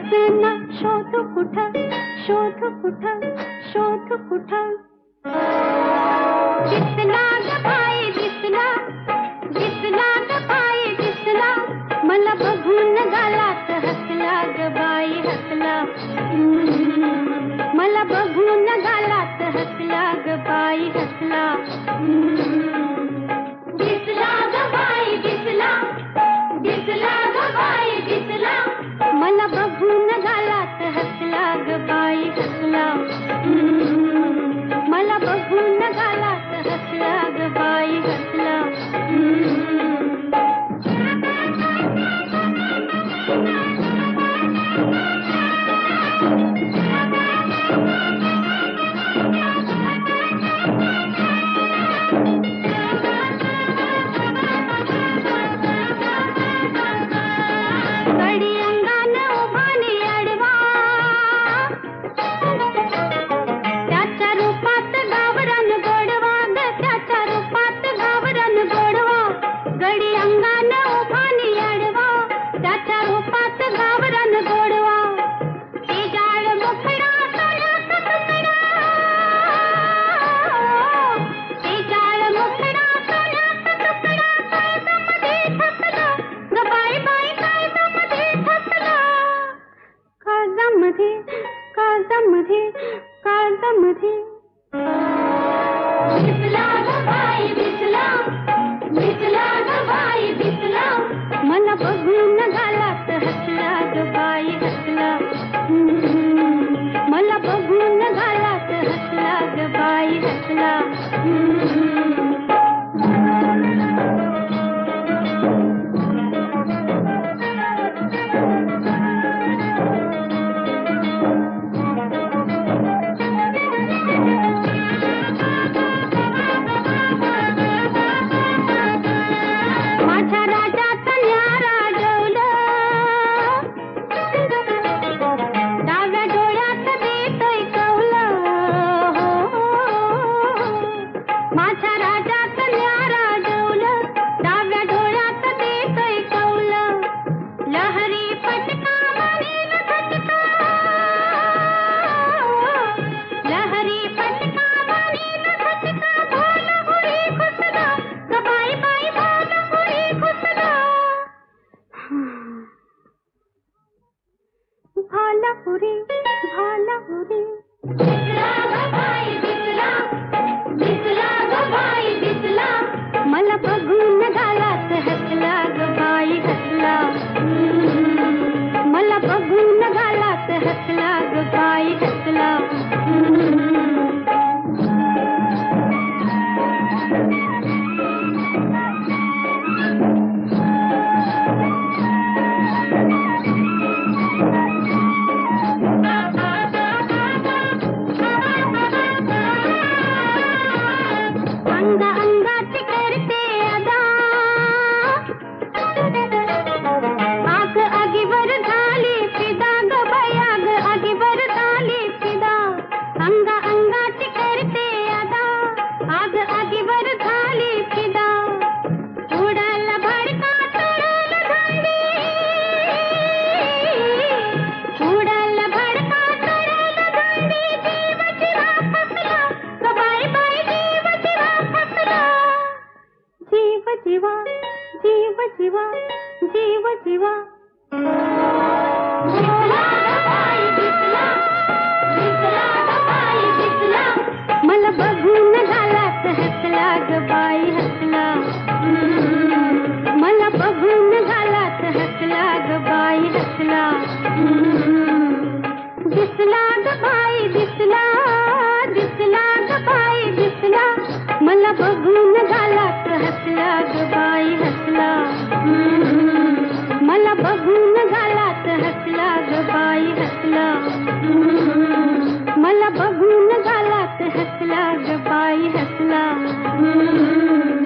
दिसना शोध कुठं, शोध कुठं, शोध कुठं. दिसला ग बाई दिसला, दिसला ग बाई दिसला, मला बघून गालात हसला ग बाई हसला. मला बघून गालात हसला ग बाई हसला. दिसला ग बाई दिसला, दिसला ग बाई दिसला, मला बघून गालात हसला ग बाई हसला. मला बघून गालात हसला ग बाई हसला. काळजामध्ये काळजामध्ये दिसला ग बाई दिसला, दिसला ग बाई दिसला, मला बघून गालात हसला ग बाई हसला. मला बघून गालात हसला ग बाई हसला. माझ्या राजात न्यारा डोलं, डाव्या डोळ्यात देतोय कौलं, लहरी पटका म्हणेल झटका, लहरी पटका म्हणेल झटका, भाला हुरी घुसला ग बाई बाई, भाला हुरी घुसला. भाला हुरी, भाला हुरी. दिसला ग बाई दिसला, दिसला ग बाई दिसला, मला बघून गालात हसला ग बाई हसला. मला बघून गालात हसला ग बाई हसला. अंगा अंगात करते अदा, आग आगीवर झाली फिदा ग बाई, आग आगीवर झाली फिदा. अंगा अंगात करते अदा, आग आगीवर झाली फिदा. उडाल भडका चढल झाडी, उडाल भडका चढल झाडी, जीव जिवा फसला ग बाई बाई, जीव जिवा फसला. जीव जिवा, जीव जिवा, जीव जिवा. दिसला ग बाई दिसला, दिसला ग बाई दिसला, मला बघून गालात हसला ग बाई हसला. मला बघून गालात हसला ग बाई हसला. दिसला ग बाई दिसला, दिसला ग बाई दिसला, मला बघून गालात हसला ग बाई हसला. मला बघून गालात हसला ग बाई हसला. मला बघून गालात हसला ग बाई हसला.